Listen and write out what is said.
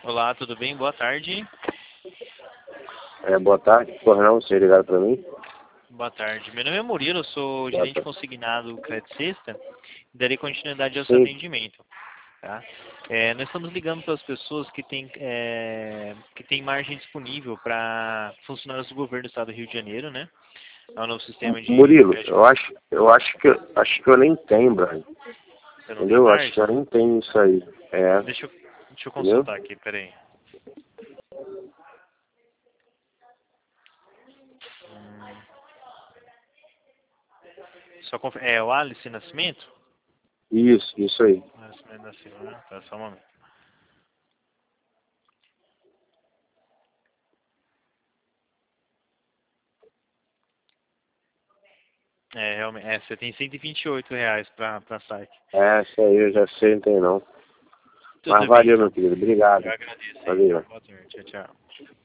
Olá, tudo bem? Boa tarde. Boa tarde, por não, você ligaram para mim? Boa tarde. Meu nome é Murilo, eu sou Boa gerente tarde. consignado Credit Sexta e darei continuidade ao seu Sim, atendimento. Tá? Nós estamos ligando para as pessoas que têm margem disponível para funcionários do governo do estado do Rio de Janeiro, né? É o novo sistema de Murilo, crédito. eu acho que eu nem tenho, Brian. Você não tem Entendeu? Acho que margem? eu nem tenho isso aí. Deixa eu Entendeu? consultar aqui, peraí. É o Alice Nascimento? Isso aí. Nascimento da Silva, né? Tá, só um momento. Realmente, você tem R$ 128 para saque. Isso aí eu já sei, não tem não. Tudo Mas bem, valeu, então. meu querido. Obrigado. Eu agradeço aí, então. Valeu. Boa tarde. Tchau, tchau.